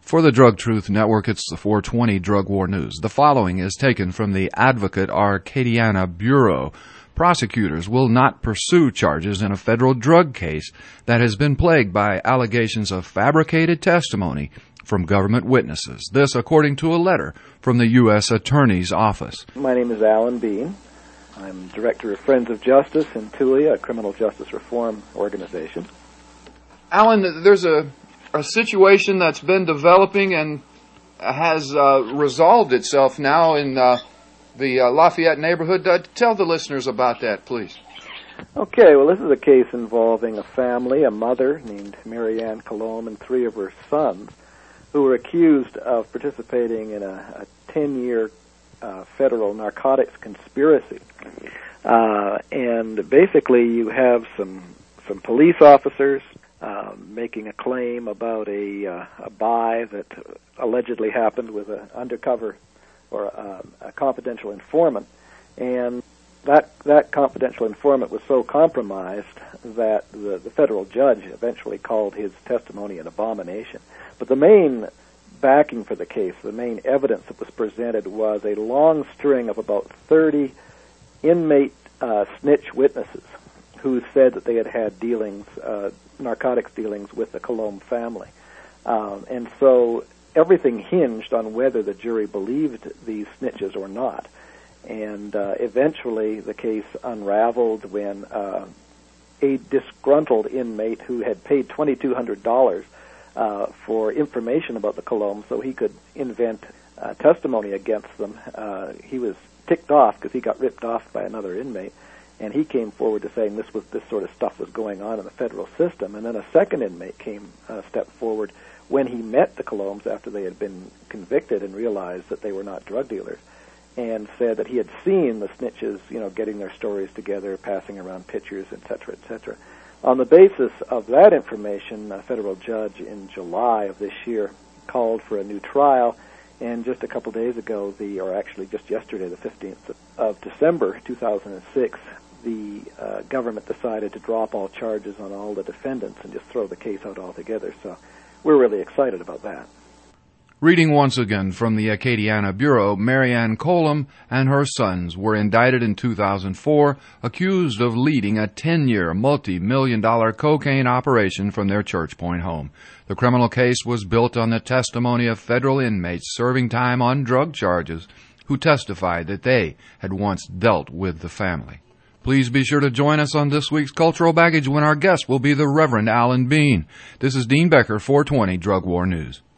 For the Drug Truth Network, it's the 420 Drug War News. The following is taken from the Advocate Acadiana Bureau. Prosecutors will not pursue charges in a federal drug case that has been plagued by allegations of fabricated testimony from government witnesses. This, according to a letter from the U.S. Attorney's Office. My name is Alan Bean. I'm Director of Friends of Justice in Tulia, a criminal justice reform organization. Alan, there's a situation that's been developing and has resolved itself now in the Lafayette neighborhood. Tell the listeners about that, please. Okay, well, this is a case involving a family, a mother named Marianne Colomb and three of her sons, who were accused of participating in a 10-year federal narcotics conspiracy. And basically you have some police officers making a claim about a buy that allegedly happened with an undercover or a confidential informant, and that confidential informant was so compromised that the federal judge eventually called his testimony an abomination. But the main backing for the case, the main evidence that was presented, was a long string of about 30 inmate snitch witnesses who said that they had had dealings, narcotics dealings with the Colomb family. And so everything hinged on whether the jury believed these snitches or not. And eventually the case unraveled when a disgruntled inmate who had paid $2,200 for information about the Colomb so he could invent testimony against them, he was ticked off because he got ripped off by another inmate. And he came forward to saying this sort of stuff was going on in the federal system. And then a second inmate stepped forward when he met the Colombs after they had been convicted and realized that they were not drug dealers, and said that he had seen the snitches, getting their stories together, passing around pictures, et cetera, et cetera. On the basis of that information, a federal judge in July of this year called for a new trial. And just a couple days ago, or actually just yesterday, the 15th of December 2006, the government decided to drop all charges on all the defendants and just throw the case out altogether. So we're really excited about that. Reading once again from the Acadiana Bureau, Marianne Colomb and her sons were indicted in 2004, accused of leading a 10-year, multi-million-dollar cocaine operation from their Church Point home. The criminal case was built on the testimony of federal inmates serving time on drug charges who testified that they had once dealt with the family. Please be sure to join us on this week's Cultural Baggage when our guest will be the Reverend Alan Bean. This is Dean Becker, 420 Drug War News.